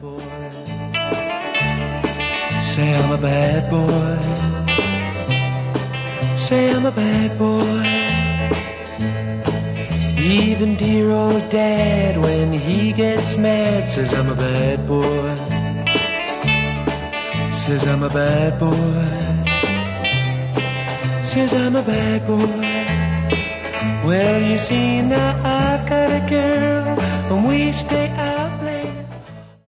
boy. Say I'm a bad boy. Say I'm a bad boy. Even dear old dad, when he gets mad, says I'm a bad boy. Says I'm a bad boy. Says I'm a bad boy. Well, you see now I've got a girl and we stay out